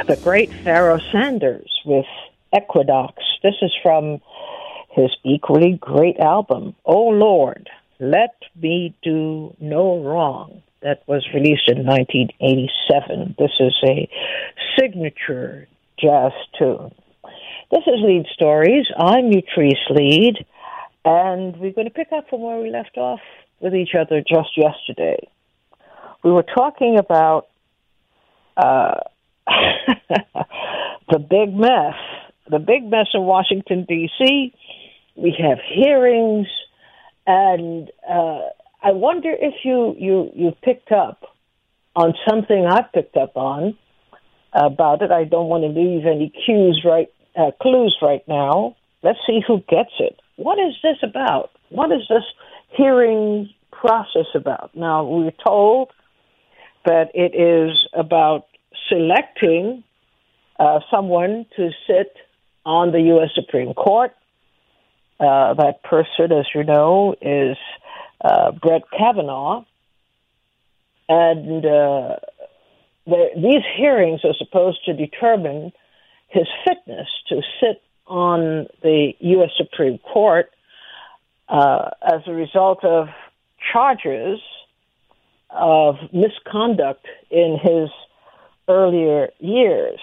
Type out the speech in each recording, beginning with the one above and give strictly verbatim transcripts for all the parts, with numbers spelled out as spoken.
the great Pharoah Sanders with Equinox. This is from his equally great album, Oh Lord, Let Me Do No Wrong, that was released in nineteen eighty-seven. This is a signature jazz tune. This is Lead Stories. I'm Utrice Lead, and we're going to pick up from where we left off with each other just yesterday. We were talking about uh, the big mess, the big mess in Washington, D C We have hearings, and uh, I wonder if you, you, you picked up on something I've picked up on about it. I don't want to leave any cues right, uh, clues right now. Let's see who gets it. What is this about? What is this hearing process about? Now, we're told that it is about selecting uh, someone to sit on the U S Supreme Court. Uh, that person, as you know, is uh, Brett Kavanaugh. And uh, the, these hearings are supposed to determine his fitness to sit on the U S Supreme Court uh, as a result of charges of misconduct in his earlier years.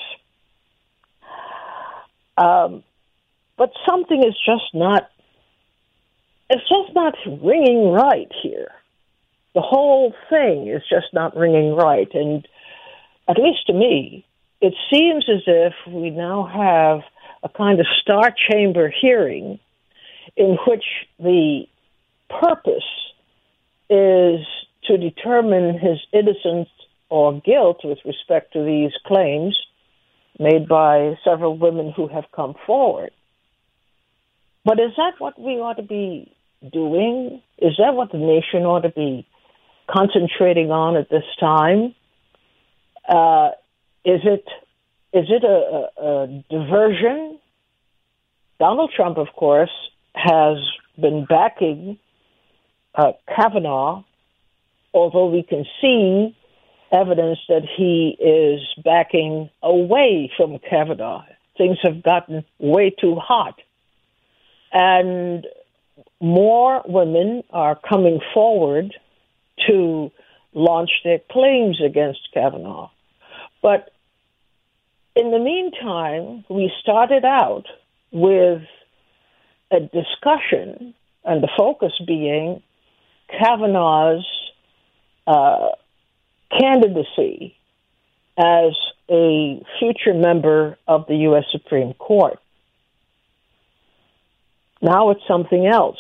Um, but something is just not, it's just not ringing right here. The whole thing is just not ringing right. And at least to me, it seems as if we now have a kind of star chamber hearing in which the purpose is to determine his innocence or guilt with respect to these claims made by several women who have come forward. But is that what we ought to be doing? Is that what the nation ought to be concentrating on at this time? Uh, is it is it a, a, a diversion? Donald Trump, of course, has been backing uh, Kavanaugh, although we can see evidence that he is backing away from Kavanaugh. Things have gotten way too hot. And more women are coming forward to launch their claims against Kavanaugh. But in the meantime, we started out with a discussion, and the focus being Kavanaugh's uh, candidacy as a future member of the U S Supreme Court. Now it's something else.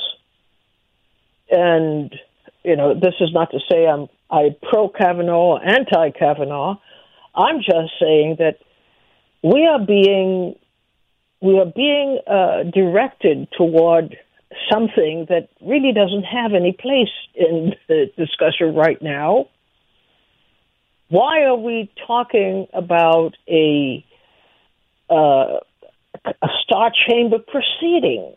And, you know, this is not to say I'm I pro-Kavanaugh or anti-Kavanaugh. I'm just saying that we are being we are being uh, directed toward something that really doesn't have any place in the discussion right now. Why are we talking about a uh, a star chamber proceeding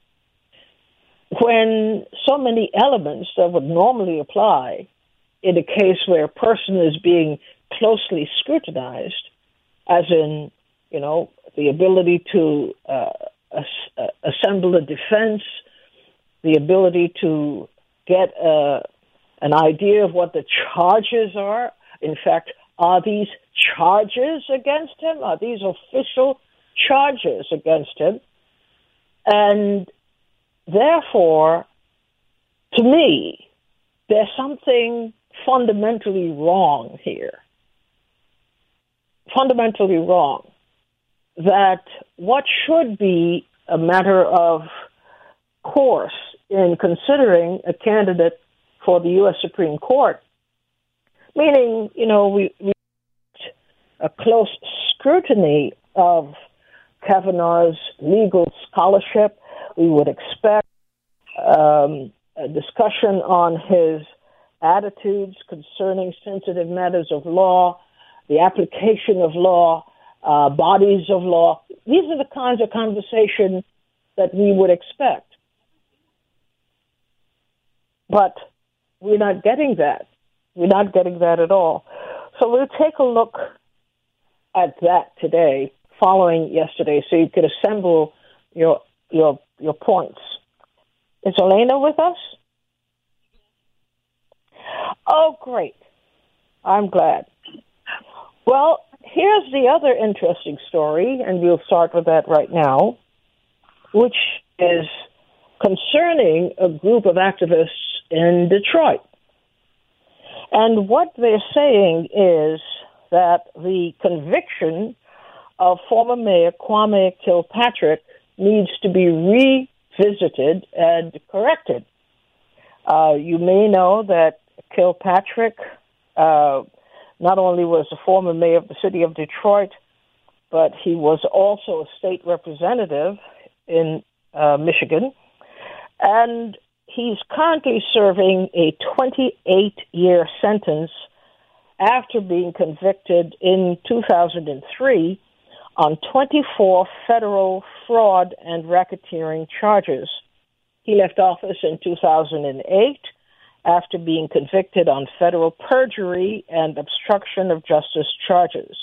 when so many elements that would normally apply in a case where a person is being closely scrutinized, as in, you know, the ability to uh, as- assemble a defense, the ability to get uh, an idea of what the charges are? In fact, are these charges against him? Are these official charges against him? And therefore, to me, there's something fundamentally wrong here. Fundamentally wrong. That what should be a matter of course in considering a candidate for the U S Supreme Court, meaning, you know, we, we a close scrutiny of Kavanaugh's legal scholarship. We would expect um, a discussion on his attitudes concerning sensitive matters of law, the application of law, uh, bodies of law. These are the kinds of conversation that we would expect. But we're not getting that. We're not getting that at all. So we'll take a look at that today, following yesterday, so you could assemble your your your points. Is Elena with us? Oh, great. I'm glad. Well, here's the other interesting story, and we'll start with that right now, which is concerning a group of activists in Detroit. And what they're saying is that the conviction of former Mayor Kwame Kilpatrick needs to be revisited and corrected. Uh, you may know that Kilpatrick uh, not only was the former mayor of the city of Detroit, but he was also a state representative in uh, Michigan. And he's currently serving a twenty-eight-year sentence after being convicted in two thousand three on twenty-four federal fraud and racketeering charges. He left office in two thousand eight after being convicted on federal perjury and obstruction of justice charges.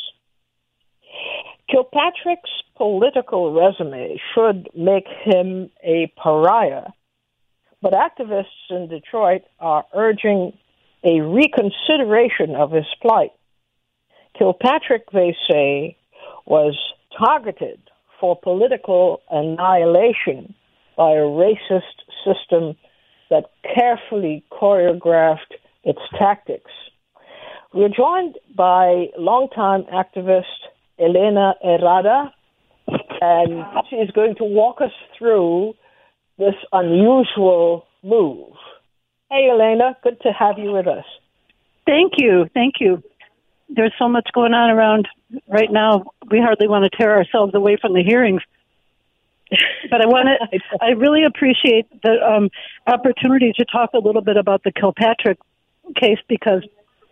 Kilpatrick's political resume should make him a pariah, but activists in Detroit are urging a reconsideration of his plight. Kilpatrick, they say, was targeted for political annihilation by a racist system that carefully choreographed its tactics. We're joined by longtime activist Elena Herrada, and she's going to walk us through this unusual move. Hey, Elena, good to have you with us. Thank you. Thank you. There's so much going on around right now. We hardly want to tear ourselves away from the hearings. But I want to, I really appreciate the um, opportunity to talk a little bit about the Kilpatrick case, because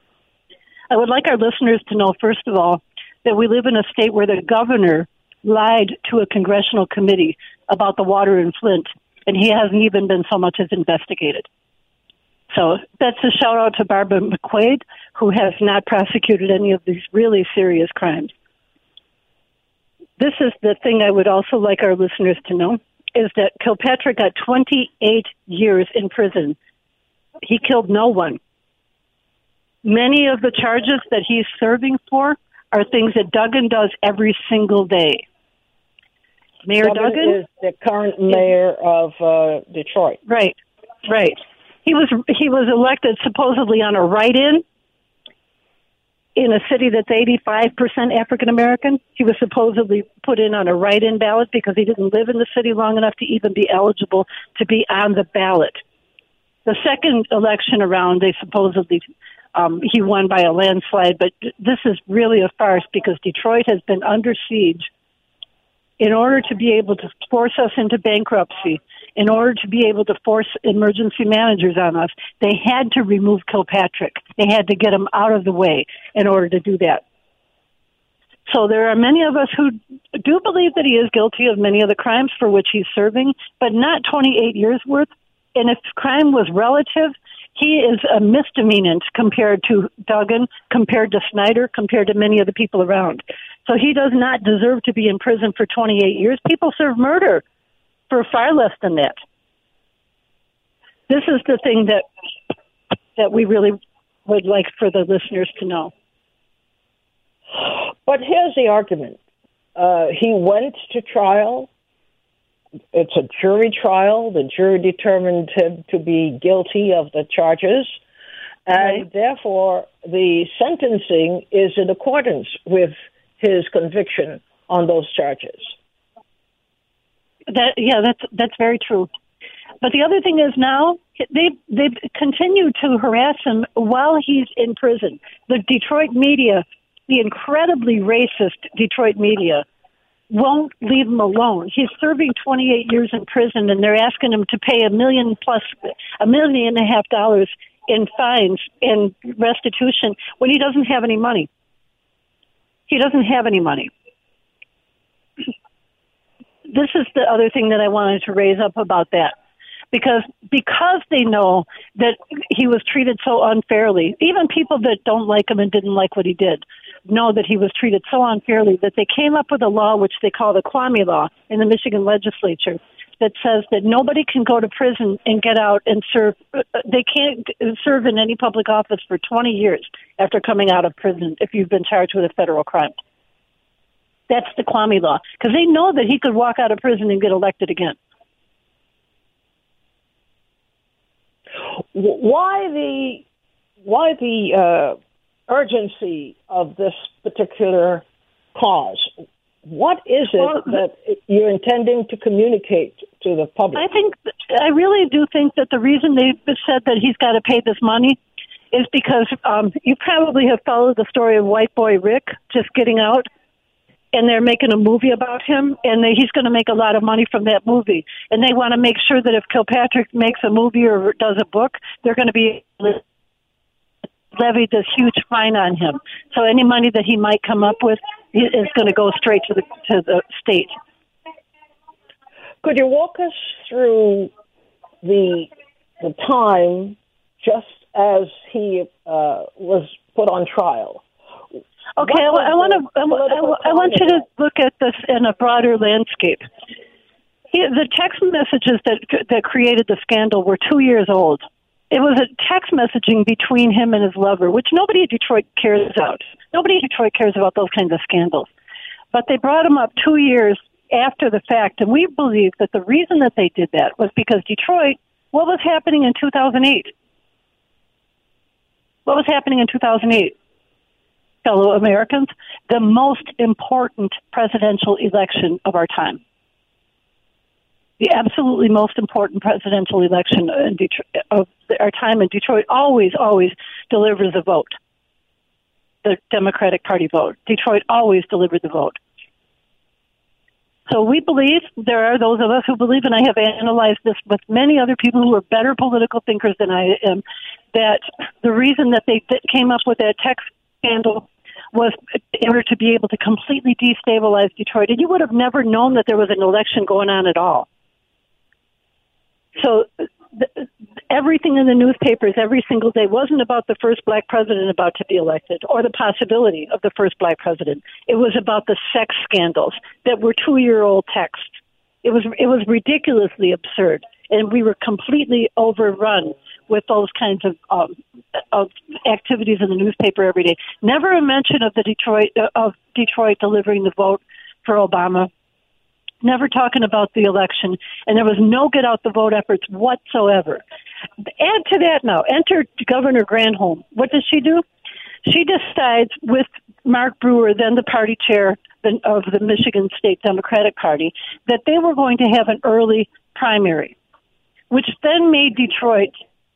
I would like our listeners to know, first of all, that we live in a state where the governor lied to a congressional committee about the water in Flint, and he hasn't even been so much as investigated. So that's a shout out to Barbara McQuaid, who has not prosecuted any of these really serious crimes. This is the thing I would also like our listeners to know, is that Kilpatrick got twenty-eight years in prison. He killed no one. Many of the charges that he's serving for are things that Duggan does every single day. Mayor Duggan, Duggan is the current mayor of uh, Detroit. Right, right. He was he was elected supposedly on a write-in in a city that's eighty-five percent African American. He was supposedly put in on a write-in ballot because he didn't live in the city long enough to even be eligible to be on the ballot. The second election around, they supposedly um, he won by a landslide, but this is really a farce because Detroit has been under siege. In order to be able to force us into bankruptcy, in order to be able to force emergency managers on us, they had to remove Kilpatrick. They had to get him out of the way in order to do that. So there are many of us who do believe that he is guilty of many of the crimes for which he's serving, but not twenty-eight years worth. And if crime was relative, he is a misdemeanant compared to Duggan, compared to Snyder, compared to many of the people around. So he does not deserve to be in prison for twenty-eight years. People serve murder for far less than that. This is the thing that that we really would like for the listeners to know. But here's the argument. Uh, he went to trial. It's a jury trial. The jury determined him to be guilty of the charges. And right. Therefore, the sentencing is in accordance with his conviction on those charges. That yeah, that's that's very true. But the other thing is now they they continue to harass him while he's in prison. The Detroit media, the incredibly racist Detroit media, won't leave him alone. He's serving twenty-eight years in prison, and they're asking him to pay a million plus a million and a half dollars in fines and restitution when he doesn't have any money. He doesn't have any money. This is the other thing that I wanted to raise up about that. Because because they know that he was treated so unfairly, even people that don't like him and didn't like what he did, know that he was treated so unfairly that they came up with a law which they call the Kwame Law in the Michigan legislature that says that nobody can go to prison and get out and serve. They can't serve in any public office for twenty years after coming out of prison if you've been charged with a federal crime. That's the Kwame Law, because they know that he could walk out of prison and get elected again. Why the why the uh, urgency of this particular cause? What is it well, that you're intending to communicate to the public? I think, I really do think that the reason they've said that he's got to pay this money is because um, you probably have followed the story of White Boy Rick just getting out, and they're making a movie about him, and they, he's going to make a lot of money from that movie. And they want to make sure that if Kilpatrick makes a movie or does a book, they're going to be levied this huge fine on him. So any money that he might come up with is going to go straight to the to the state. Could you walk us through the the time just as he uh, was put on trial? Okay, I, I want to. I, I want you to look at this in a broader landscape. He, the text messages that that created the scandal were two years old. It was a text messaging between him and his lover, which nobody in Detroit cares about. Nobody in Detroit cares about those kinds of scandals. But they brought him up two years after the fact, and we believe that the reason that they did that was because Detroit, what was happening in two thousand eight? What was happening in two thousand eight, fellow Americans? The most important presidential election of our time. The absolutely most important presidential election in Detroit, of our time in Detroit always, always delivers a vote. The Democratic Party vote. Detroit always delivered the vote. So we believe, there are those of us who believe, and I have analyzed this with many other people who are better political thinkers than I am, that the reason that they came up with that text scandal was in order to be able to completely destabilize Detroit. And you would have never known that there was an election going on at all. So th- everything in the newspapers every single day wasn't about the first black president about to be elected or the possibility of the first black president. It was about the sex scandals that were two-year-old texts. It was it was ridiculously absurd, and we were completely overrun with those kinds of um, of activities in the newspaper every day. Never a mention of the Detroit uh, of Detroit delivering the vote for Obama. Never talking about the election, and there was no get out the vote efforts whatsoever. Add to that now, enter Governor Granholm. What does she do? She decides with Mark Brewer, then the party chair of the Michigan State Democratic Party, that they were going to have an early primary, which then made Detroit,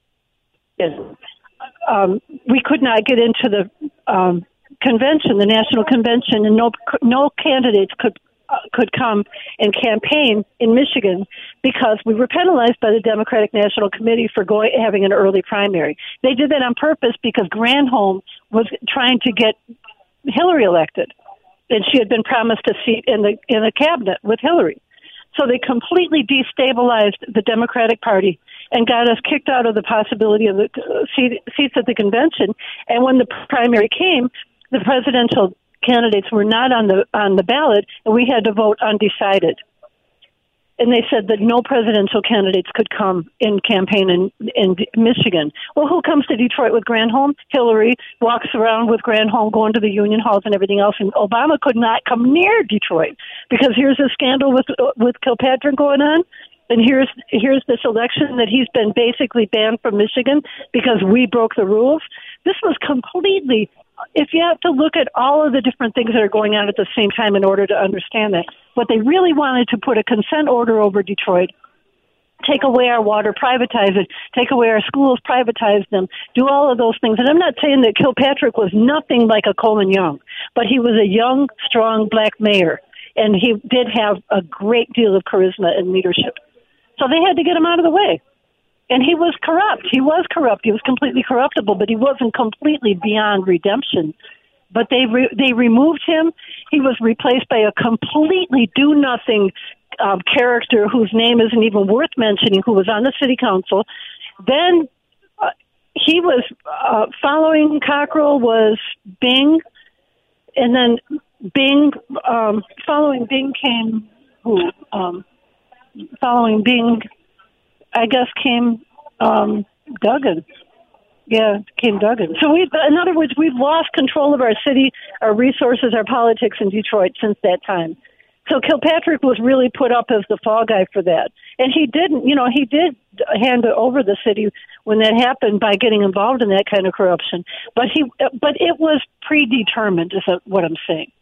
um, we could not get into the um, convention, the national convention, and no no candidates could uh, could come and campaign in Michigan because we were penalized by the Democratic National Committee for going having an early primary. They did that on purpose because Granholm was trying to get Hillary elected, and she had been promised a seat in the in the cabinet with Hillary. So they completely destabilized the Democratic Party and got us kicked out of the possibility of the seat, seats at the convention. And when the primary came, the presidential candidates were not on the on the ballot, and we had to vote undecided. And they said that no presidential candidates could come in campaign in, in Michigan. Well, who comes to Detroit with Granholm? Hillary walks around with Granholm, going to the union halls and everything else. And Obama could not come near Detroit because here's a scandal with with Kilpatrick going on. And here's here's this election that he's been basically banned from Michigan because we broke the rules. This was completely, if you have to look at all of the different things that are going on at the same time in order to understand that, but they really wanted to put a consent order over Detroit, take away our water, privatize it, take away our schools, privatize them, do all of those things. And I'm not saying that Kilpatrick was nothing like a Coleman Young, but he was a young, strong black mayor, and he did have a great deal of charisma and leadership. So they had to get him out of the way. And he was corrupt. He was corrupt. He was completely corruptible, but he wasn't completely beyond redemption. But they re- they removed him. He was replaced by a completely do-nothing um, character whose name isn't even worth mentioning, who was on the city council. Then uh, he was, uh, following Cockrell was Bing, and then Bing, um, following Bing came who? Um, following Bing, I guess came um, Duggan. Yeah, came Duggan. So we, in other words, we've lost control of our city, our resources, our politics in Detroit since that time. So Kilpatrick was really put up as the fall guy for that. And he didn't, you know, he did hand over the city when that happened by getting involved in that kind of corruption. But he, but it was predetermined, is what I'm saying.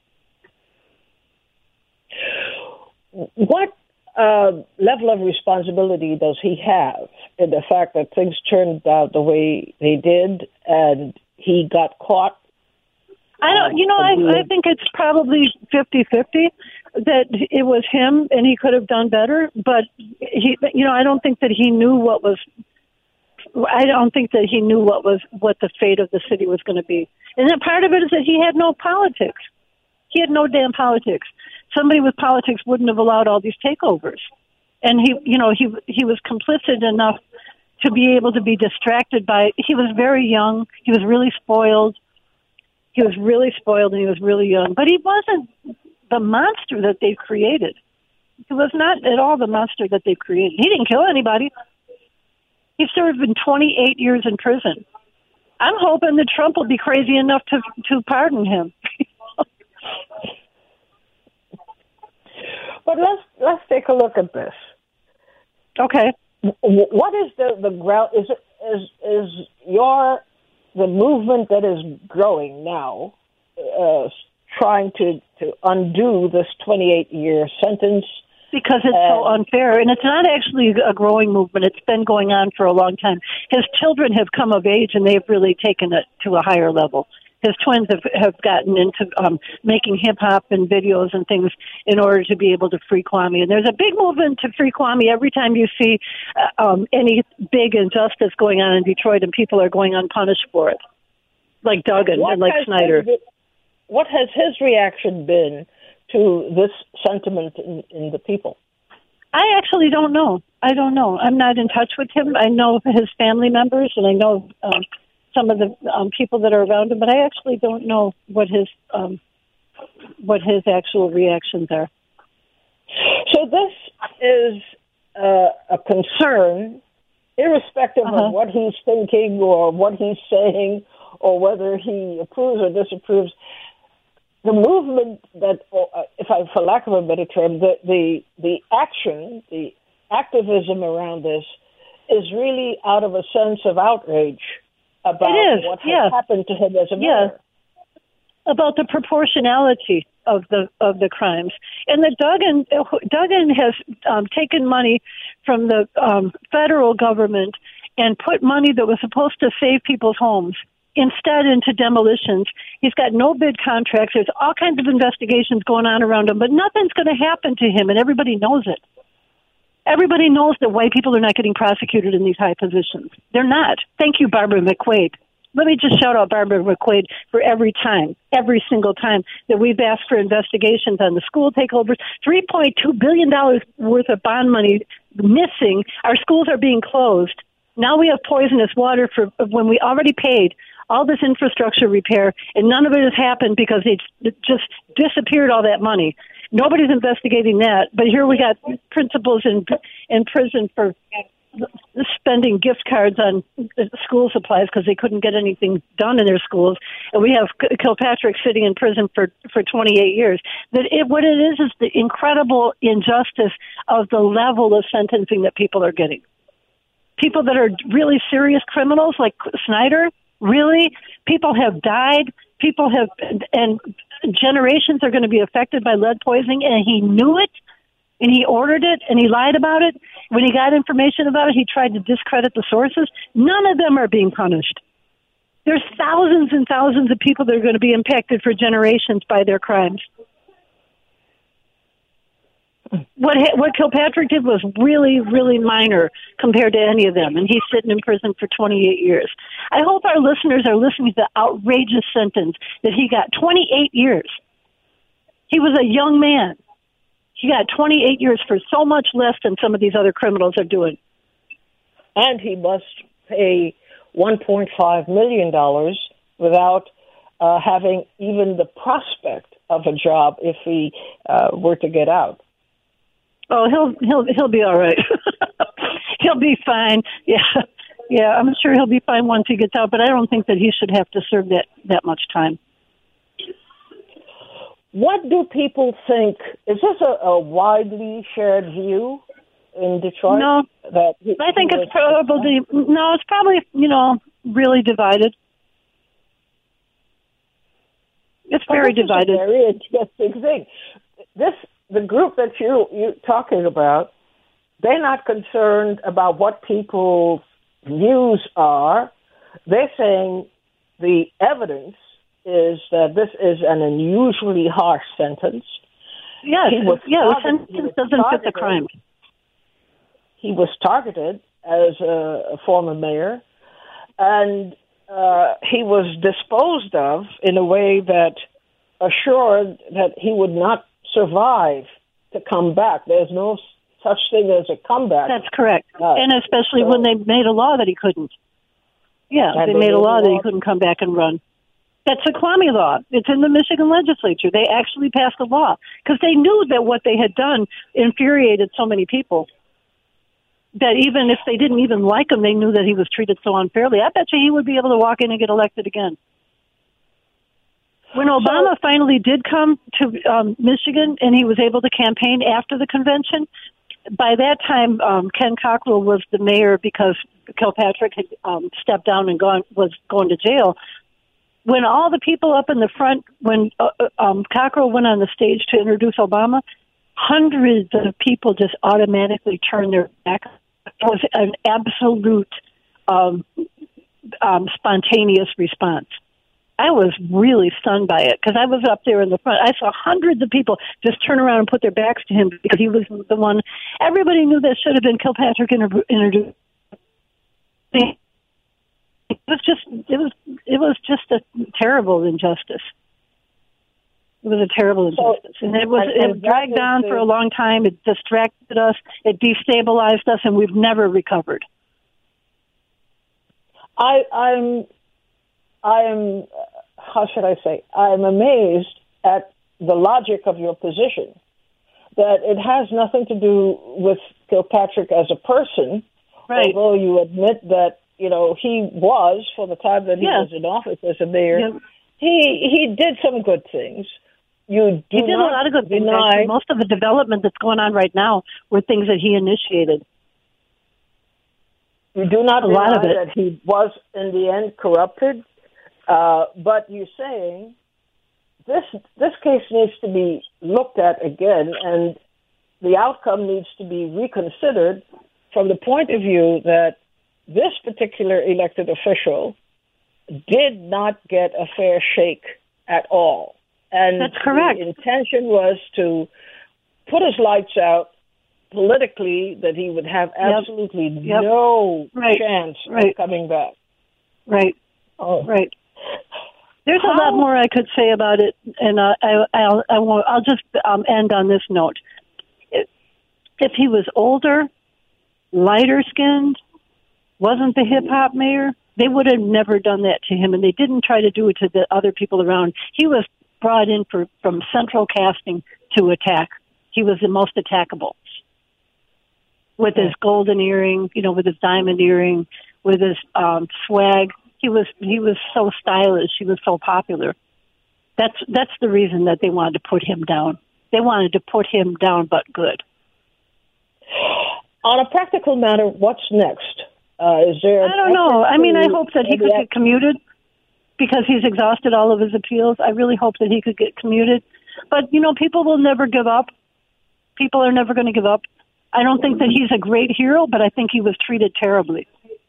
What uh, level of responsibility does he have in the fact that things turned out the way they did and he got caught? I don't, you know, I, I think it's probably fifty-fifty that it was him and he could have done better. But, he, you know, I don't think that he knew what was, I don't think that he knew what was, what the fate of the city was going to be. And then part of it is that he had no politics. He had no damn politics. Somebody with politics wouldn't have allowed all these takeovers. And he, you know, he, he was complicit enough to be able to be distracted by, he was very young. He was really spoiled. He was really spoiled and he was really young, but he wasn't the monster that they created. He was not at all the monster that they created. He didn't kill anybody. He served in twenty-eight years in prison. I'm hoping that Trump will be crazy enough to to pardon him. But let's let's take a look at this. Okay. What is the the ground? Is it, is is your the movement that is growing now, uh, trying to, to undo this twenty-eight year sentence? Because it's um, so unfair. And it's not actually a growing movement. It's been going on for a long time. His children have come of age, and they've really taken it to a higher level. His twins have, have gotten into um, making hip-hop and videos and things in order to be able to free Kwame. And there's a big movement to free Kwame every time you see uh, um, any big injustice going on in Detroit and people are going unpunished for it, like Duggan what and like Snyder. His, what has his reaction been to this sentiment in, in the people? I actually don't know. I don't know. I'm not in touch with him. I know his family members, and I know um, some of the um, people that are around him, but I actually don't know what his um, what his actual reactions are. So this is uh, a concern, irrespective uh-huh. of what he's thinking or what he's saying or whether he approves or disapproves. The movement that, uh, if I, for lack of a better term, the, the the action, the activism around this is really out of a sense of outrage about what has yeah. happened to him as a yeah. mayor. About the proportionality of the of the crimes. And the Duggan Duggan has um, taken money from the um, federal government and put money that was supposed to save people's homes instead into demolitions. He's got no bid contracts. There's all kinds of investigations going on around him, but nothing's going to happen to him, and everybody knows it. Everybody knows that white people are not getting prosecuted in these high positions. They're not. Thank you, Barbara McQuade. Let me just shout out Barbara McQuade for every time, every single time that we've asked for investigations on the school takeovers. three point two billion dollars worth of bond money missing. Our schools are being closed. Now we have poisonous water for when we already paid all this infrastructure repair, and none of it has happened because they just disappeared all that money. Nobody's investigating that, but here we got principals in in prison for spending gift cards on school supplies because they couldn't get anything done in their schools, and we have Kilpatrick sitting in prison for for twenty-eight years. That it, what it is is the incredible injustice of the level of sentencing that people are getting. People that are really serious criminals like Snyder. Really, people have died. People have, and generations are going to be affected by lead poisoning, and he knew it, and he ordered it, and he lied about it. When he got information about it, he tried to discredit the sources. None of them are being punished. There's thousands and thousands of people that are going to be impacted for generations by their crimes. What what Kilpatrick did was really, really minor compared to any of them, and he's sitting in prison for twenty-eight years. I hope our listeners are listening to the outrageous sentence that he got, twenty-eight years. He was a young man. He got twenty-eight years for so much less than some of these other criminals are doing. And he must pay one point five million dollars without uh, having even the prospect of a job if he uh, were to get out. Oh, he'll he'll he'll be all right. He'll be fine. Yeah, yeah. I'm sure he'll be fine once he gets out. But I don't think that he should have to serve that that much time. What do people think? Is this a, a widely shared view in Detroit? No, that he, I think he it's probably no. It's probably you know really divided. It's but very this divided. Is a very interesting thing. This the group that you you're talking about. They're not concerned about what people's views are. They're saying the evidence is that this is an unusually harsh sentence. Yes, he was yeah, the targeted, sentence doesn't fit the crime. He was targeted as a, a former mayor, and uh, he was disposed of in a way that assured that he would not survive to come back. There's no such thing as a comeback. That's correct. Uh, and especially so, when they made a law that he couldn't. Yeah, they, they made a law, law that he couldn't come back and run. That's a Kwame law. It's in the Michigan legislature. They actually passed a law because they knew that what they had done infuriated so many people that even if they didn't even like him, they knew that he was treated so unfairly. I bet you he would be able to walk in and get elected again. When Obama so, finally did come to um, Michigan and he was able to campaign after the convention, by that time, um, Ken Cockrell was the mayor because Kilpatrick had um, stepped down and gone was going to jail. When all the people up in the front, when uh, um, Cockrell went on the stage to introduce Obama, hundreds of people just automatically turned their back. It was an absolute um, um, spontaneous response. I was really stunned by it because I was up there in the front. I saw hundreds of people just turn around and put their backs to him because he was the one. Everybody knew that should have been Kilpatrick introduced. It was just, it was, it was just a terrible injustice. It was a terrible injustice, so, and it was and, and it dragged on the, for a long time. It distracted us, it destabilized us, and we've never recovered. I, I'm, I'm, how should I say? I'm amazed at the logic of your position. That it has nothing to do with Kilpatrick as a person, right? Although you admit that you know he was for the time that he yeah. was in office as a mayor, yeah. he he did some good things. You do he did not a lot of good things. deny, actually. Most of the development that's going on right now were things that he initiated. You do not a deny lot of it. that he was in the end corrupted, uh, but you're saying this this case needs to be looked at again, and the outcome needs to be reconsidered from the point of view that this particular elected official did not get a fair shake at all. And that's correct. The intention was to put his lights out politically, that he would have absolutely yep. Yep. no right. chance right. of coming back. Right. Oh. Right. There's How? a lot more I could say about it, and uh, I, I'll, I won't, I'll just um, end on this note. If, if he was older, lighter skinned, wasn't the hip hop mayor, they would have never done that to him, and they didn't try to do it to the other people around. He was brought in for, from central casting to attack. He was the most attackable. With his golden earring, you know, with his diamond earring, with his um, swag. He was he was so stylish. He was so popular. That's that's the reason that they wanted to put him down. They wanted to put him down, but good. On a practical matter, what's next? Uh, is there? I don't know. I mean, I hope that he could get commuted because he's exhausted all of his appeals. I really hope that he could get commuted. But, you know, people will never give up. People are never going to give up. I don't think that he's a great hero, but I think he was treated terribly.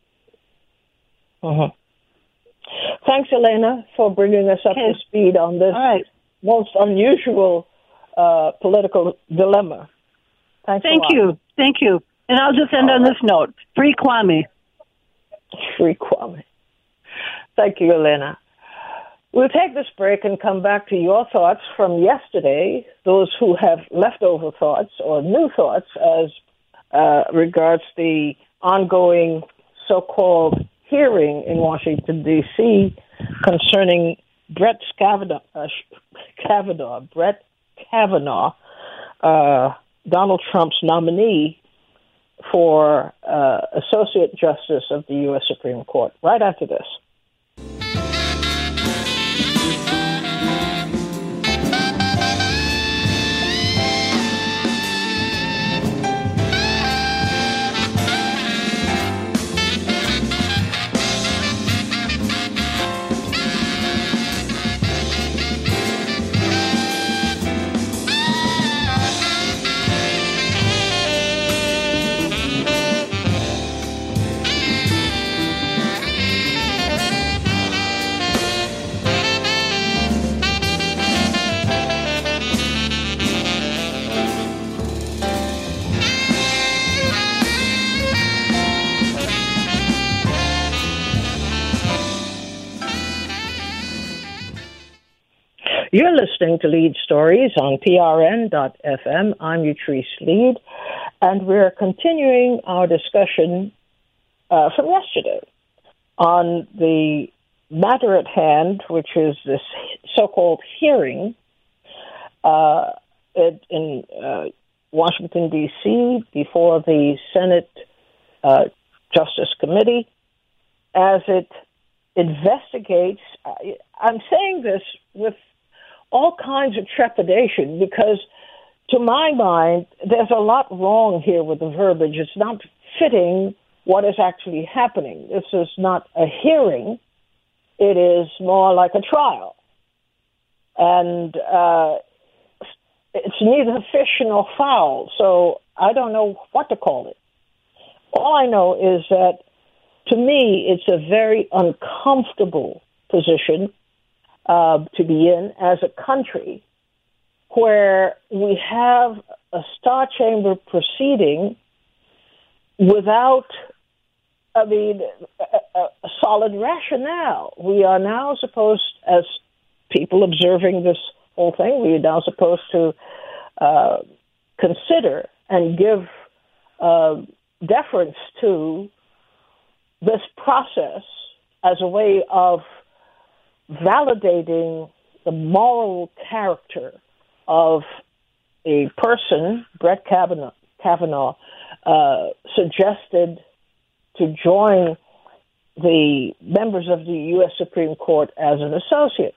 Uh-huh. Thanks, Elena, for bringing us up okay. to speed on this right. most unusual uh, political dilemma. Thanks Thank you. Thank you. And I'll just end All on right. this note. Free Kwame. Free Kwame. Thank you, Elena. We'll take this break and come back to your thoughts from yesterday, those who have leftover thoughts or new thoughts as uh, regards the ongoing so-called hearing in Washington, D C concerning Brett Kavanaugh, uh, Kavanaugh, Brett Kavanaugh, uh, Donald Trump's nominee for uh, Associate Justice of the U S Supreme Court. Right after this. You're listening to Lead Stories on P R N dot F M. I'm Utrice Lead, and we're continuing our discussion uh, from yesterday on the matter at hand, which is this so-called hearing uh, it, in uh, Washington, D C, before the Senate uh, Justice Committee, as it investigates. I'm saying this with all kinds of trepidation, because to my mind, there's a lot wrong here with the verbiage. It's not fitting what is actually happening. This is not a hearing. It is more like a trial. And uh, it's neither fish nor fowl, so I don't know what to call it. All I know is that, to me, it's a very uncomfortable position Uh, to be in as a country where we have a Star Chamber proceeding without, I mean, a, a solid rationale. We are now supposed, as people observing this whole thing, we are now supposed to uh, consider and give uh, deference to this process as a way of validating the moral character of a person, Brett Kavanaugh, Kavanaugh uh, suggested to join the members of the U S Supreme Court as an associate.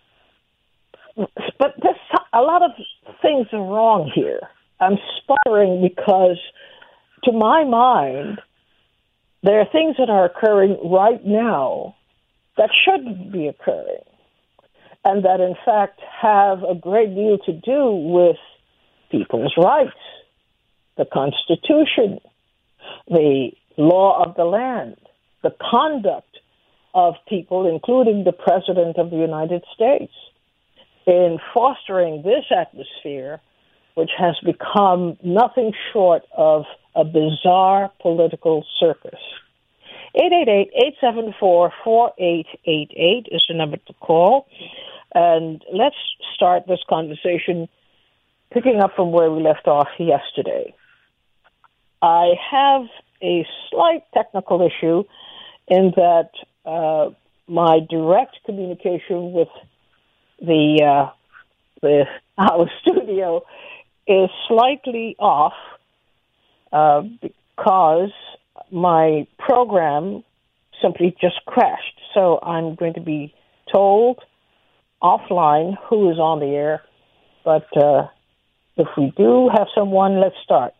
But there's a lot of things are wrong here. I'm sputtering because, to my mind, there are things that are occurring right now that shouldn't be occurring, and that, in fact, have a great deal to do with people's rights, the Constitution, the law of the land, the conduct of people, including the President of the United States, in fostering this atmosphere, which has become nothing short of a bizarre political circus. eight eight eight, eight seven four, four eight eight eight is the number to call. And let's start this conversation picking up from where we left off yesterday. I have a slight technical issue in that uh, my direct communication with the, uh, the our studio is slightly off uh, because my program simply just crashed. So I'm going to be told offline who is on the air. But uh, if we do have someone, let's start.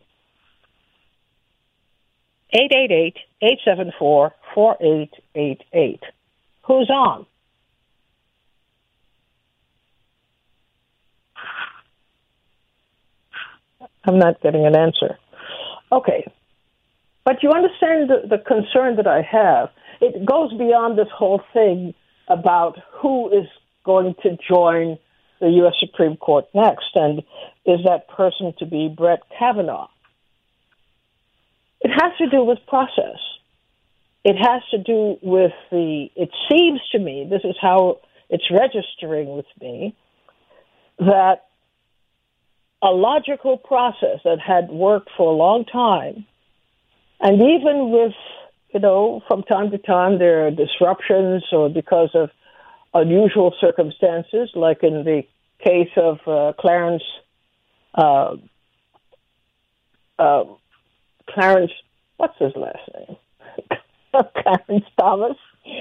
eight eight eight, eight seven four, four eight eight eight. Who's on? I'm not getting an answer. Okay. But you understand the, the concern that I have. It goes beyond this whole thing about who is going to join the U S Supreme Court next, and is that person to be Brett Kavanaugh? It has to do with process. It has to do with the, it seems to me, this is how it's registering with me, that a logical process that had worked for a long time, and even with, you know, from time to time there are disruptions or because of unusual circumstances, like in the case of uh, Clarence uh, uh, Clarence, what's his last name? Clarence Thomas,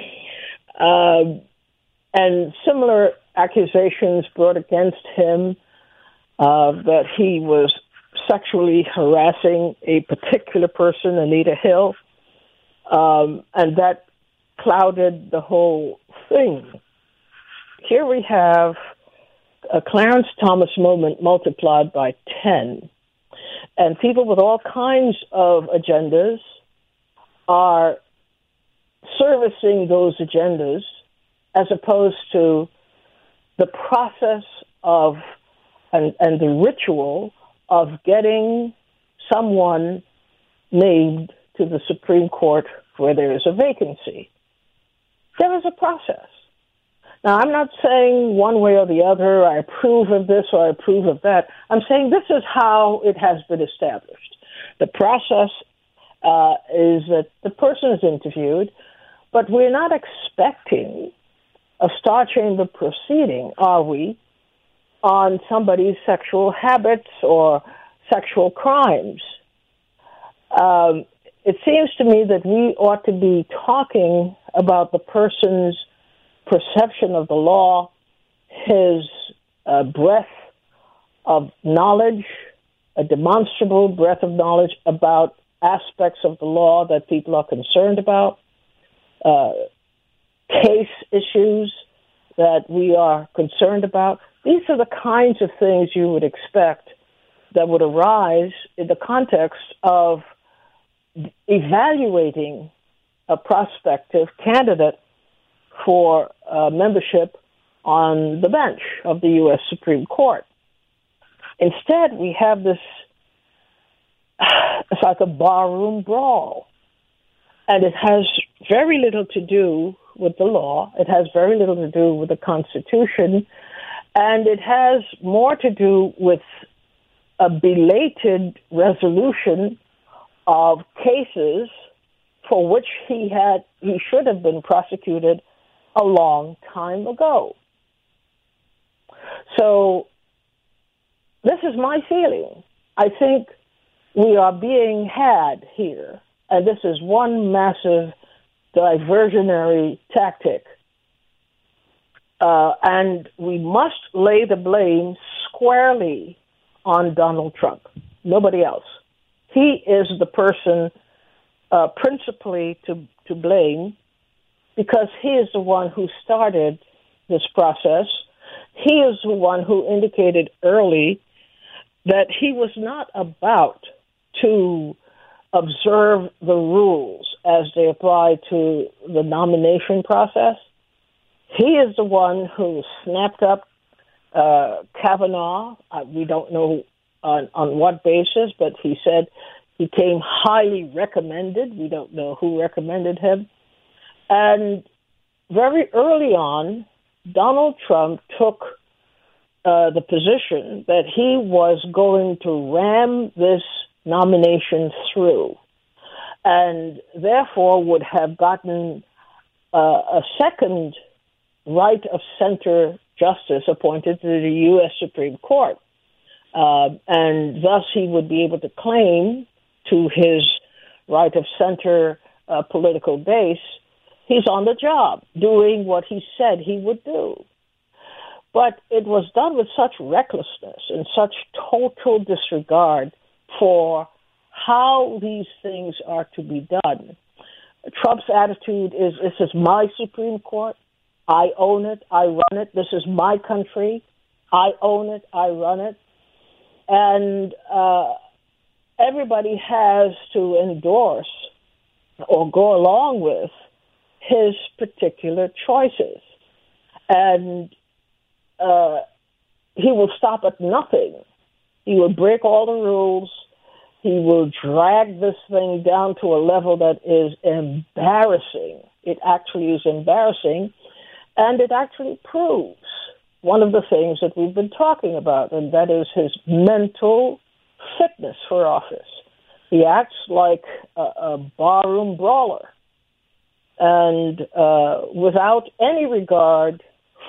um, and similar accusations brought against him uh, that he was sexually harassing a particular person, Anita Hill, um, and that clouded the whole thing. Here we have a Clarence Thomas moment multiplied by ten, and people with all kinds of agendas are servicing those agendas as opposed to the process of and, and the ritual of getting someone named to the Supreme Court where there is a vacancy. There is a process. Now, I'm not saying one way or the other, I approve of this or I approve of that. I'm saying this is how it has been established. The process uh, is that the person is interviewed, but we're not expecting a Star Chamber proceeding, are we, on somebody's sexual habits or sexual crimes. Um, it seems to me that we ought to be talking about the person's perception of the law, his uh, breadth of knowledge, a demonstrable breadth of knowledge about aspects of the law that people are concerned about, uh, case issues that we are concerned about. These are the kinds of things you would expect that would arise in the context of evaluating a prospective candidate for uh, membership on the bench of the U S Supreme Court. Instead, we have this, it's like a barroom brawl. And it has very little to do with the law. It has very little to do with the Constitution. And it has more to do with a belated resolution of cases for which he had he should have been prosecuted a long time ago. So this is my feeling. I think we are being had here, and this is one massive diversionary tactic. Uh, and we must lay the blame squarely on Donald Trump, nobody else. He is the person uh, principally to, to blame because he is the one who started this process. He is the one who indicated early that he was not about to observe the rules as they apply to the nomination process. He is the one who snapped up uh, Kavanaugh. Uh, we don't know on, on what basis, but he said he came highly recommended. We don't know who recommended him. And very early on, Donald Trump took uh, the position that he was going to ram this nomination through and therefore would have gotten uh, a second right of center justice appointed to the U S Supreme Court. Uh, and thus he would be able to claim to his right of center uh, political base, he's on the job doing what he said he would do. But it was done with such recklessness and such total disregard for how these things are to be done. Trump's attitude is, this is my Supreme Court. I own it. I run it. This is my country. I own it. I run it. And uh, everybody has to endorse or go along with his particular choices. And uh, he will stop at nothing. He will break all the rules. He will drag this thing down to a level that is embarrassing. It actually is embarrassing. And it actually proves one of the things that we've been talking about, and that is his mental fitness for office. He acts like a, a barroom brawler and uh, without any regard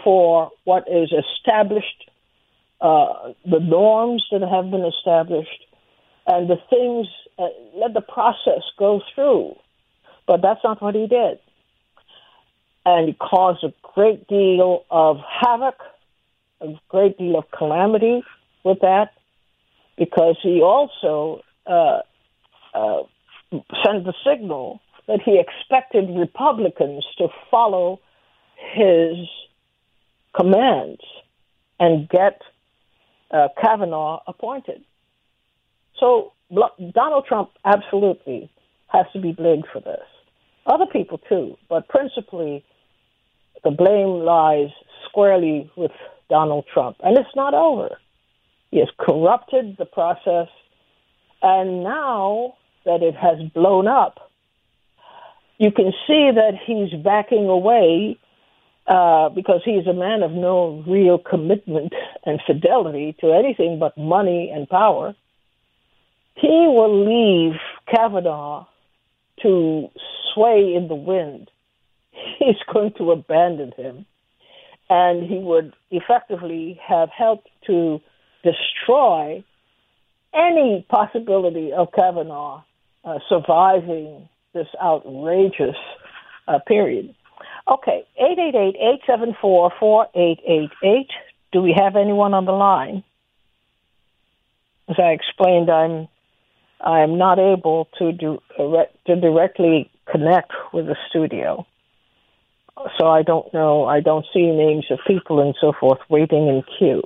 for what is established, uh, the norms that have been established, and the things, uh, let the process go through. But that's not what he did. And he caused a great deal of havoc, a great deal of calamity with that, because he also uh, uh, sent the signal that he expected Republicans to follow his commands and get uh, Kavanaugh appointed. So Donald Trump absolutely has to be blamed for this. Other people too, but principally the blame lies squarely with Donald Trump. And it's not over. He has corrupted the process, and now that it has blown up, you can see that he's backing away uh, because he's a man of no real commitment and fidelity to anything but money and power. He will leave Kavanaugh to sway in the wind. He's going to abandon him, and he would effectively have helped to destroy any possibility of Kavanaugh uh, surviving this outrageous uh, period. Okay, eight eight eight, eight seven four, four eight eight eight. Do we have anyone on the line? As I explained, I'm I'm not able to do to directly connect with the studio, so I don't know. I don't see names of people and so forth waiting in queue.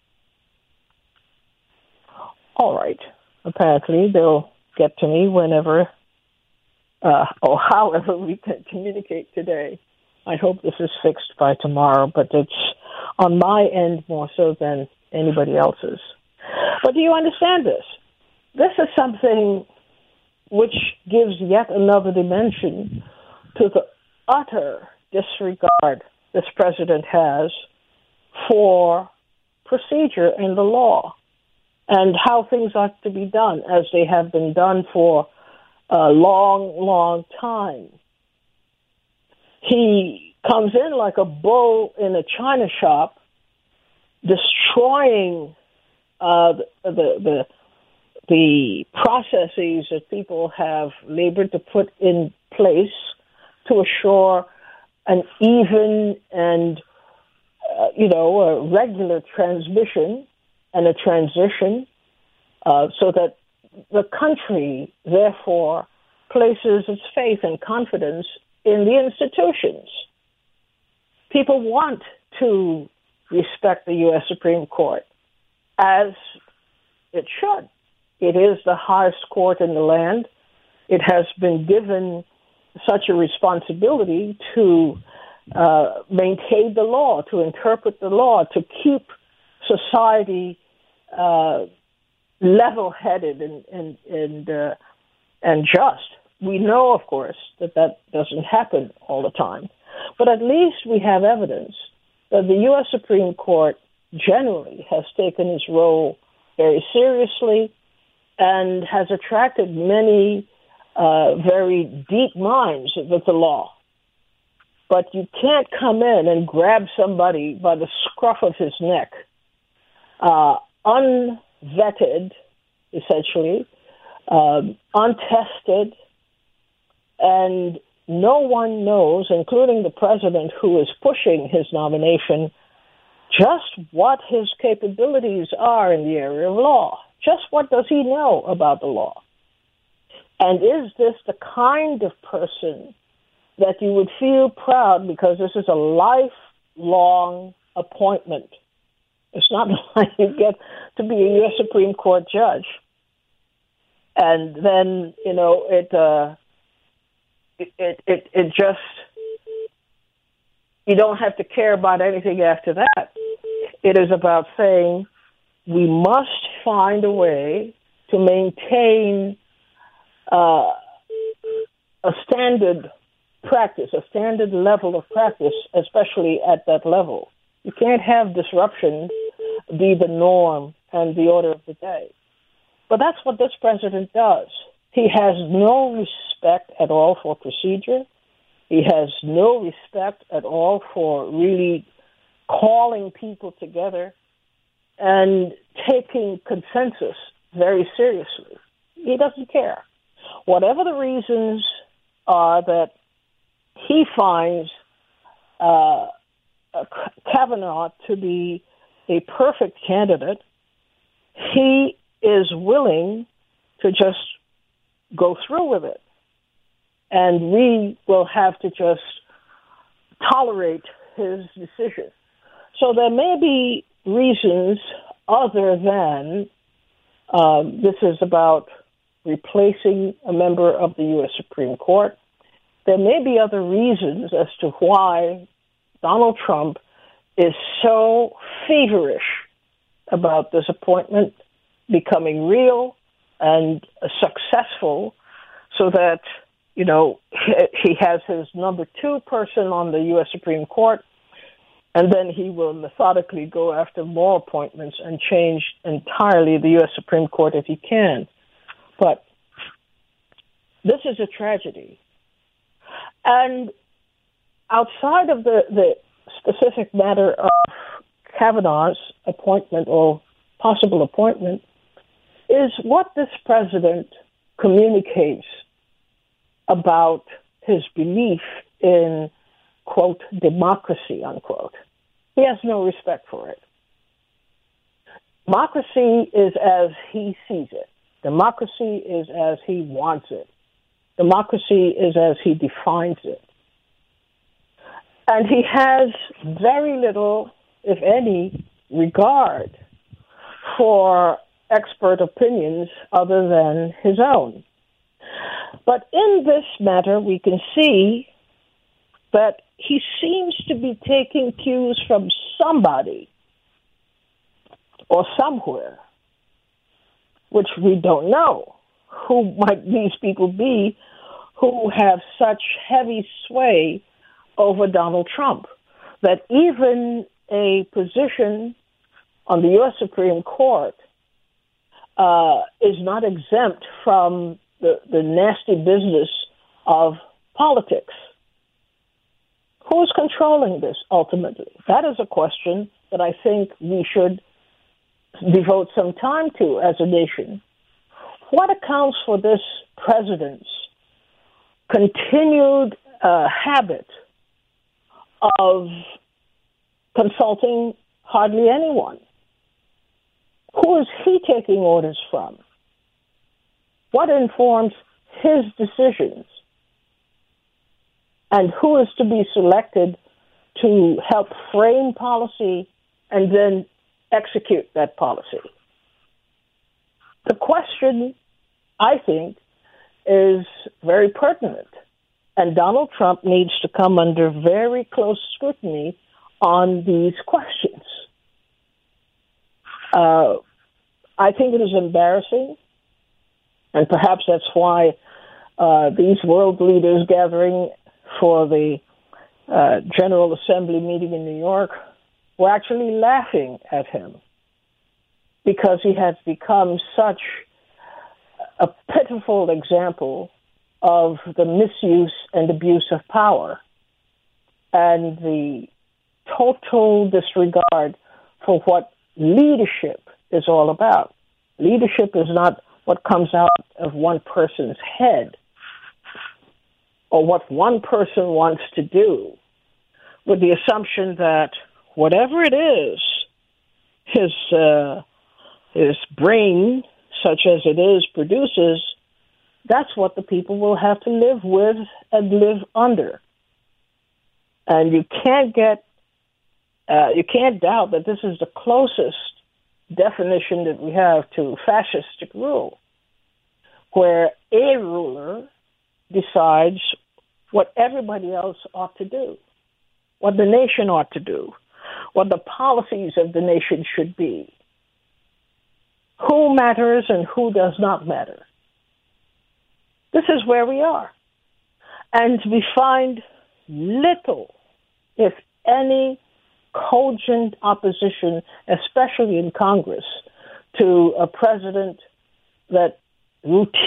All right. Apparently, they'll get to me whenever uh, or however we can communicate today. I hope this is fixed by tomorrow, but it's on my end more so than anybody else's. But do you understand this? This is something which gives yet another dimension to the utter disregard this president has for procedure in the law and how things ought to be done, as they have been done for a long, long time. He comes in like a bull in a china shop, destroying uh, the, the, the the processes that people have labored to put in place to assure an even and, uh, you know, a regular transmission and a transition uh, so that the country, therefore, places its faith and confidence in the institutions. People want to respect the U S Supreme Court, as it should. It is the highest court in the land. It has been given such a responsibility to uh, maintain the law, to interpret the law, to keep society uh, level-headed and and and, uh, and just. We know, of course, that that doesn't happen all the time, but at least we have evidence that the U S Supreme Court generally has taken its role very seriously and has attracted many uh, very deep minds with the law. But you can't come in and grab somebody by the scruff of his neck, uh, unvetted, essentially, um, untested, and no one knows, including the president who is pushing his nomination, just what his capabilities are in the area of law. Just what does he know about the law? And is this the kind of person that you would feel proud, because this is a lifelong appointment? It's not like you get to be a U S Supreme Court judge and then, you know, it, uh, it, it, it, it just, you don't have to care about anything after that. It is about saying, we must find a way to maintain uh, a standard practice, a standard level of practice, especially at that level. You can't have disruption be the norm and the order of the day. But that's what this president does. He has no respect at all for procedure. He has no respect at all for really calling people together and taking consensus very seriously. He doesn't care. Whatever the reasons are that he finds uh, Kavanaugh to be a perfect candidate, he is willing to just go through with it. And we will have to just tolerate his decision. So there may be reasons other than um, this is about replacing a member of the U S Supreme Court. There may be other reasons as to why Donald Trump is so feverish about this appointment becoming real and successful, so that, you know, he has his number two person on the U S Supreme Court, and then he will methodically go after more appointments and change entirely the U S Supreme Court if he can. But this is a tragedy. And outside of the, the specific matter of Kavanaugh's appointment or possible appointment is what this president communicates about his belief in, quote, democracy, unquote. He has no respect for it. Democracy is as he sees it. Democracy is as he wants it. Democracy is as he defines it. And he has very little, if any, regard for expert opinions other than his own. But in this matter, we can see that he seems to be taking cues from somebody or somewhere, which we don't know. Who might these people be who have such heavy sway over Donald Trump that even a position on the U S Supreme Court uh, is not exempt from the, the nasty business of politics? Who's controlling this ultimately? That is a question that I think we should devote some time to as a nation. What accounts for this president's continued uh, habit of consulting hardly anyone? Who is he taking orders from? What informs his decisions? And who is to be selected to help frame policy and then execute that policy? The question, I think, is very pertinent. And Donald Trump needs to come under very close scrutiny on these questions. Uh, I think it is embarrassing, and perhaps that's why uh, these world leaders gathering for the uh, General Assembly meeting in New York were actually laughing at him, because he has become such a pitiful example of the misuse and abuse of power and the total disregard for what leadership is all about. Leadership is not what comes out of one person's head or what one person wants to do, with the assumption that whatever it is, his uh, his brain, such as it is, produces, that's what the people will have to live with and live under. And you can't get, uh, you can't doubt that this is the closest definition that we have to fascistic rule, where a ruler decides what everybody else ought to do, what the nation ought to do, what the policies of the nation should be, who matters and who does not matter. This is where we are. And we find little, if any, cogent opposition, especially in Congress, to a president that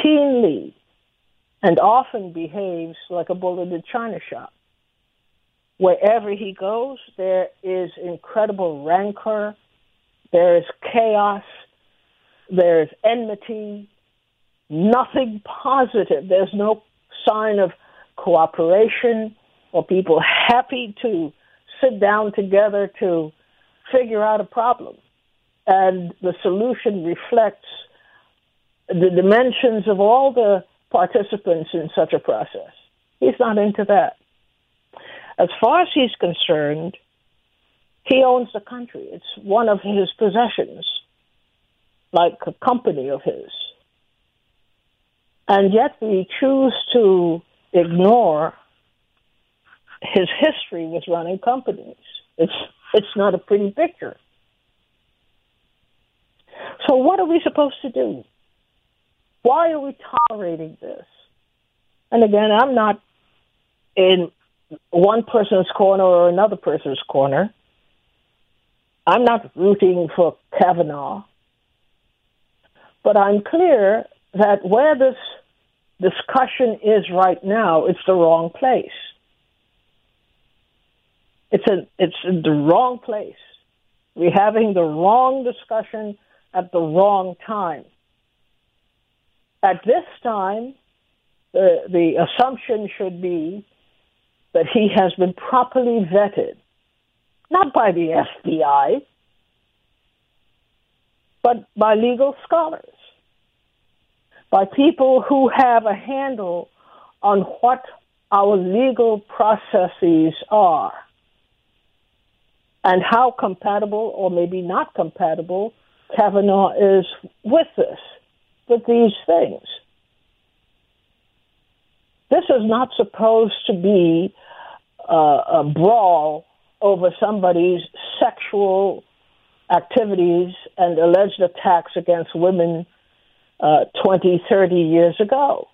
routinely and often behaves like a bull in a china shop. Wherever he goes, there is incredible rancor, there is chaos, there is enmity, nothing positive. There's no sign of cooperation or people happy to sit down together to figure out a problem. And the solution reflects the dimensions of all the participants in such a process. He's not into that. As far as he's concerned, he owns the country. It's one of his possessions, like a company of his. And yet we choose to ignore his history with running companies. It's it's not a pretty picture. So what are we supposed to do? Why are we tolerating this? And again, I'm not in one person's corner or another person's corner. I'm not rooting for Kavanaugh. But I'm clear that where this discussion is right now, it's the wrong place. It's a, it's in the wrong place. We're having the wrong discussion at the wrong time. At this time, the, the assumption should be that he has been properly vetted, not by the F B I, but by legal scholars, by people who have a handle on what our legal processes are and how compatible or maybe not compatible Kavanaugh is with this, with these things. This is not supposed to be uh, a brawl over somebody's sexual activities and alleged attacks against women uh, twenty, thirty years ago.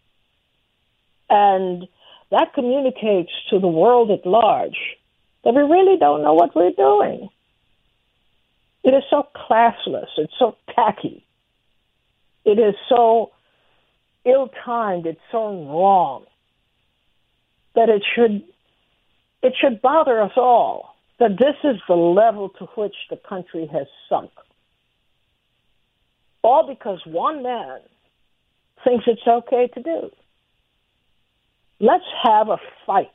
And that communicates to the world at large that we really don't know what we're doing. It is so classless. It's so tacky. It is so ill-timed. It's so wrong that it should it should bother us all that this is the level to which the country has sunk. All because one man thinks it's okay to do. Let's have a fight.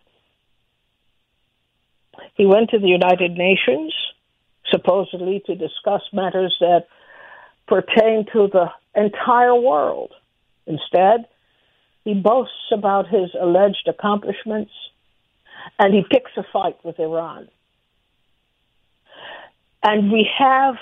He went to the United Nations, supposedly to discuss matters that pertain to the entire world. Instead, he boasts about his alleged accomplishments, and he picks a fight with Iran. And we have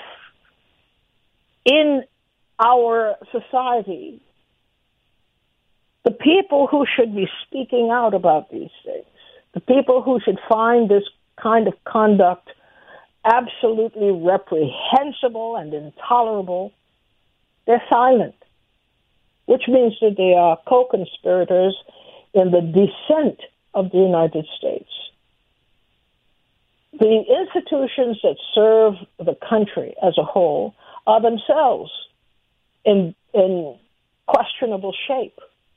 in our society the people who should be speaking out about these things, the people who should find this kind of conduct absolutely reprehensible and intolerable, they're silent, which means that they are co-conspirators in the descent of the United States. The institutions that serve the country as a whole are themselves in, in questionable shape.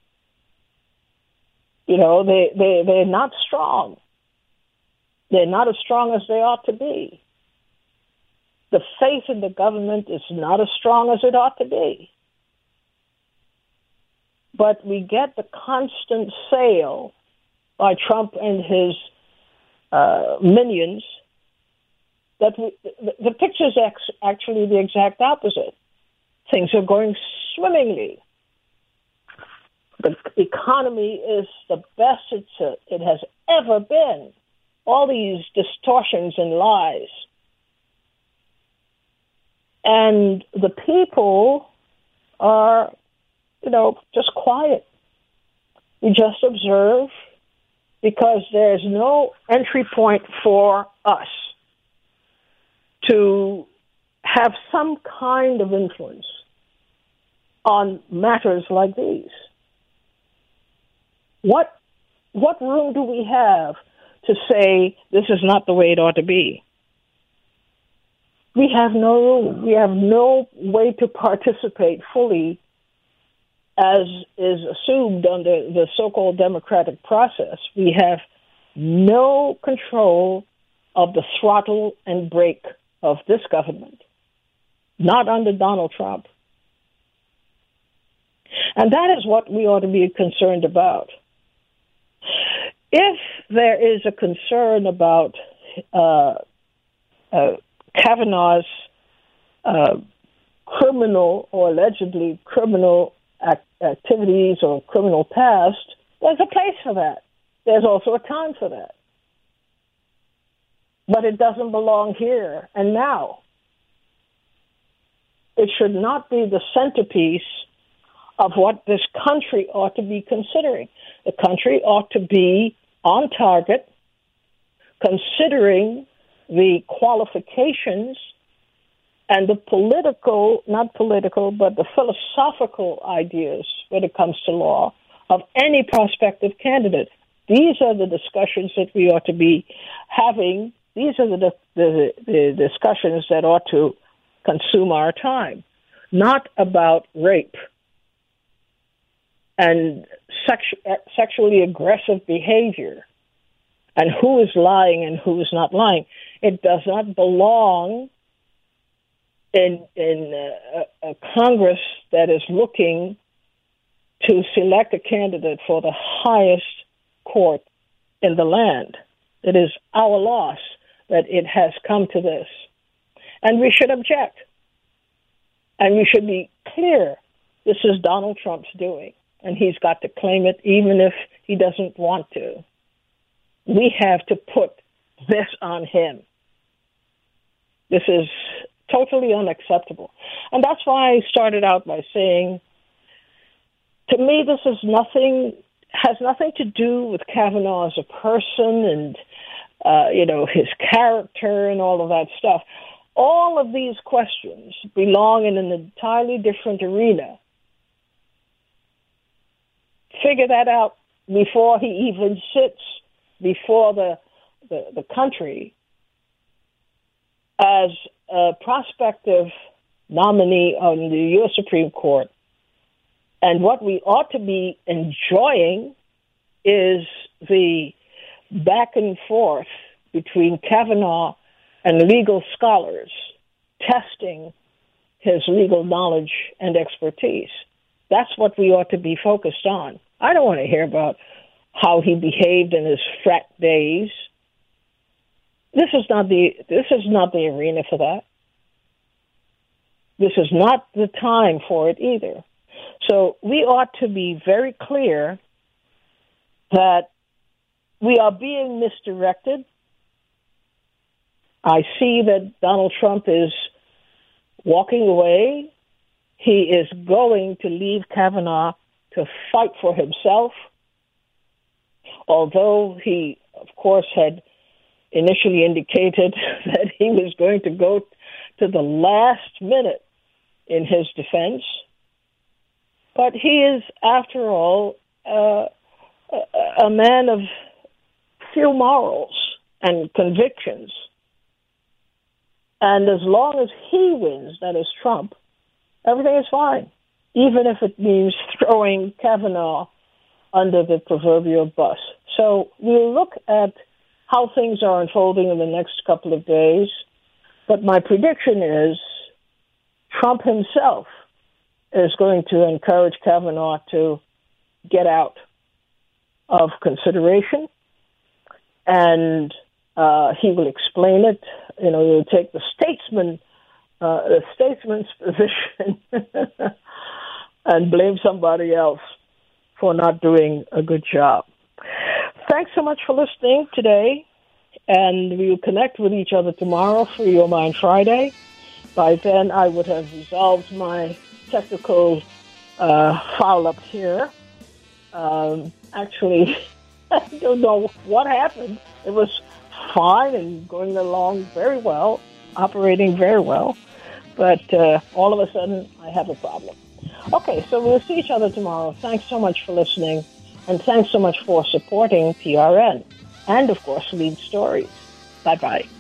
You know, they, they, they're not strong. They're not as strong as they ought to be. The faith in the government is not as strong as it ought to be. But we get the constant sale by Trump and his uh, minions that we, the, the picture is ex- actually the exact opposite. Things are going swimmingly. The economy is the best it's a, it has ever been. All these distortions and lies. And the people are, you know, just quiet. We just observe because there's no entry point for us to have some kind of influence on matters like these. What what room do we have to say this is not the way it ought to be? We have no room. We have no way to participate fully as is assumed under the so-called democratic process. We have no control of the throttle and brake of this government. Not under Donald Trump. And that is what we ought to be concerned about. If there is a concern about uh, uh, Kavanaugh's uh, criminal or allegedly criminal act- activities or criminal past, there's a place for that. There's also a time for that. But it doesn't belong here and now. It should not be the centerpiece of what this country ought to be considering. The country ought to be on target, considering the qualifications and the political, not political, but the philosophical ideas when it comes to law of any prospective candidate. These are the discussions that we ought to be having. These are the, the, the discussions that ought to consume our time, not about rape and sexu- sexually aggressive behavior and who is lying and who is not lying. It does not belong in, in a, a Congress that is looking to select a candidate for the highest court in the land. It is our loss that it has come to this. And we should object. And we should be clear, this is Donald Trump's doing. And he's got to claim it even if he doesn't want to. We have to put this on him. This is totally unacceptable. And that's why I started out by saying, to me, this is nothing, has nothing to do with Kavanaugh as a person and, uh, you know, his character and all of that stuff. All of these questions belong in an entirely different arena. Figure that out before he even sits before the, the, the country as a prospective nominee on the U S Supreme Court. And what we ought to be enjoying is the back and forth between Kavanaugh and legal scholars testing his legal knowledge and expertise. That's what we ought to be focused on. I don't want to hear about how he behaved in his frat days. This is not the this is not the arena for that. This is not the time for it either. So we ought to be very clear that we are being misdirected. I see that Donald Trump is walking away. He is going to leave Kavanaugh to fight for himself, although he, of course, had initially indicated that he was going to go to the last minute in his defense. But he is, after all, uh, a, a man of few morals and convictions. And as long as he wins, that is Trump, everything is fine, even if it means throwing Kavanaugh under the proverbial bus. So we'll look at how things are unfolding in the next couple of days. But my prediction is Trump himself is going to encourage Kavanaugh to get out of consideration, and uh, he will explain it. You know, he'll take the statesman, uh, the statesman's position, and blame somebody else for not doing a good job. Thanks so much for listening today, and we will connect with each other tomorrow for Your Mind Friday. By then, I would have resolved my technical uh, foul-up here. Um, actually, I don't know what happened. It was fine and going along very well, operating very well. But uh, all of a sudden, I have a problem. Okay, so we'll see each other tomorrow. Thanks so much for listening, and thanks so much for supporting P R N and, of course, Lead Stories. Bye-bye.